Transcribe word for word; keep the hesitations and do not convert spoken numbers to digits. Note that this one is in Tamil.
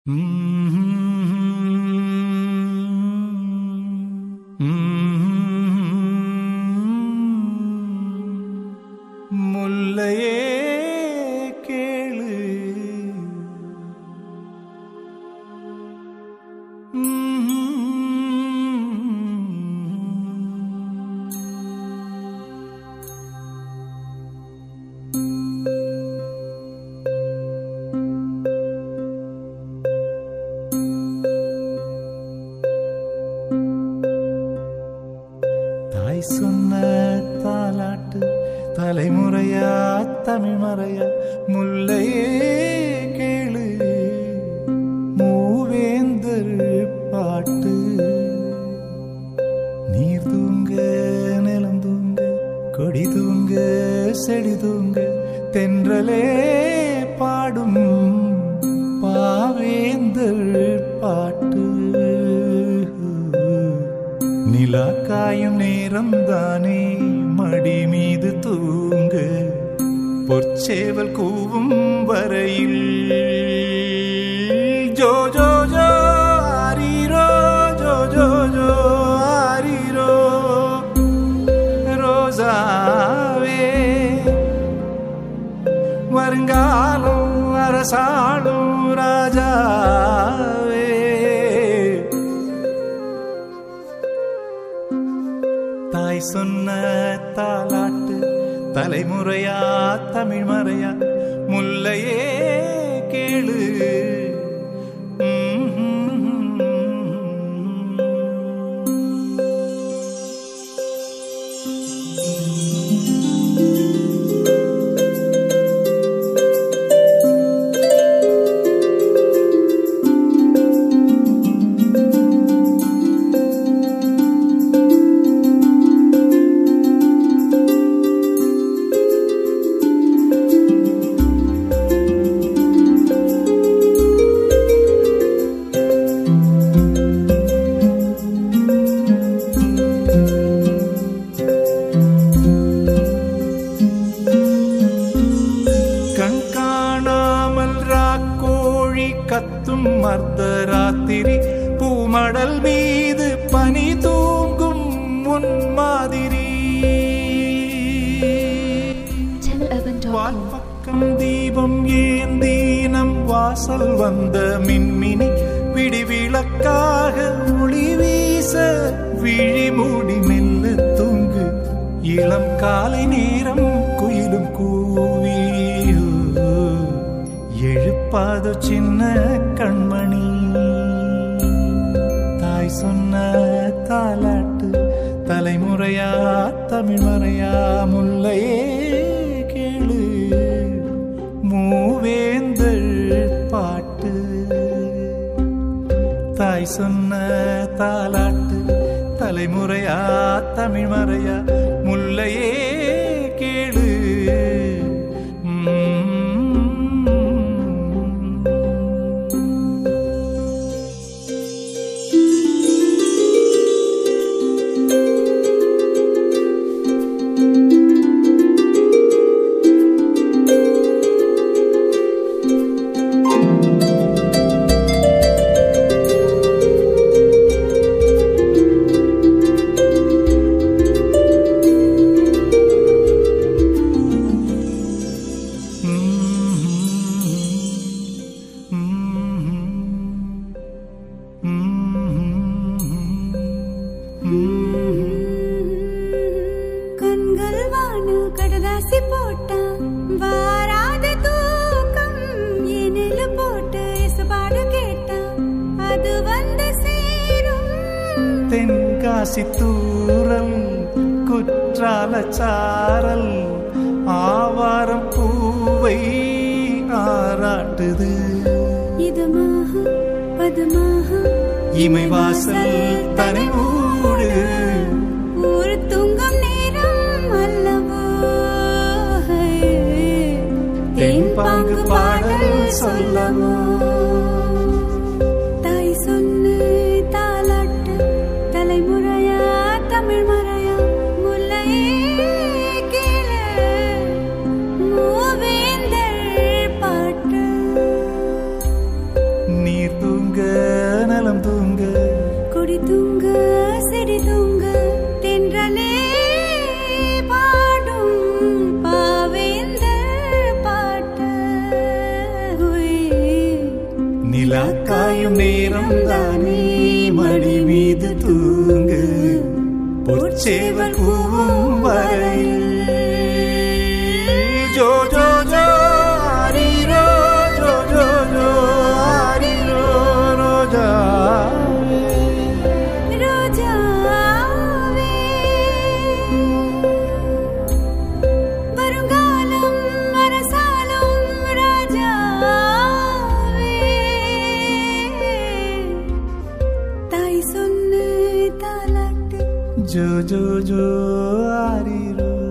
முல்லையே கேளு, தாய் சொன்ன தாலாட்டு தலைமுறையா தமிழ் மறையா முல்லையே கேளு, மூவேந்தர் பாட்டு. நீர் தூங்க நிலம் தூங்க கொடி தூங்க செடி தூங்க தென்றலே பாடும் பாவேந்தர் பாட்டு. நிலா காயும் நேரம் தானே மடி மீது தூங்க, பொற்சேவல் கூவும் வரையில் ஜோ ஜோ ஜோ ஆரீரோ, ஜோ ஜோ ஜோ ஆரீரோ. ரோசாவே வருங்காலம் அரசாளும் ராஜாவே, தாய் சொன்ன தாலாட்டு தலைமுறையா தமிழ் மறையா முல்லையே கேளு. கத்தும் மர்தராத்திரி பூமடல் மீது பனி தூங்கும் முன் மாதிரி, வால்பக்கம் தீபம் ஏந்தி நம் வாசல் வந்த மின்மினி விடிவிளக்காக ஒளி வீச விழி மூடி மெல்ல தூங்கு. இளம் காலை நேரம் குயிலும் கூவி எழுப்பாதோ சின்ன கண்மணி. தாய் சொன்ன தாலாட்டு தலைமுறையா தமிழ் மறையா முல்லையே கேளு, மூவேந்தர் பாட்டு. தாய் சொன்ன தாலாட்டு தலைமுறையா தமிழ் மறையா முல்லையே கேளு. கண்கள் வானு கடதாசி போட்டா வாராத தூக்கம் ஏனில போட்டு இசபாடு கேட்டா அது வந்து சேரும். தென்காசி தூரல் குற்றால சாரல் ஆவாரம் பூவை ஆராட்டுது. இதமாக பதமாக இமை வாசல் தனிமூடு, ஊர் தூங்கும் நேரம் அல்லவோ தேன் பாங்கு பாடல் சொல்லவோ. தாய் சொன்ன தாலாட்டு தலைமுறையா தமிழ் மறையா முல்லையே கேளு, மூவேந்தர் பாட்டு. நீர் தூங்க குடி தூங்க செடி தூங்க தென்றலே பாடும் பாவேந்தர் பாட்டு நிலா காயும் நேரம் தானே மடி மீது தூங்கு பொற்சேவல் கூவும் வரையில் ஜோ ஜோ ஜோ ஆரிரோ ஜோ ஜோ ஜோ ஆரிரோ ரோஜா ரோஜாவே வருங்காலம் அரசாலும் ராஜாவே தாய் சொன்ன தாலாட்டு ஜோ ஜோ ஜோ ஆரிரோ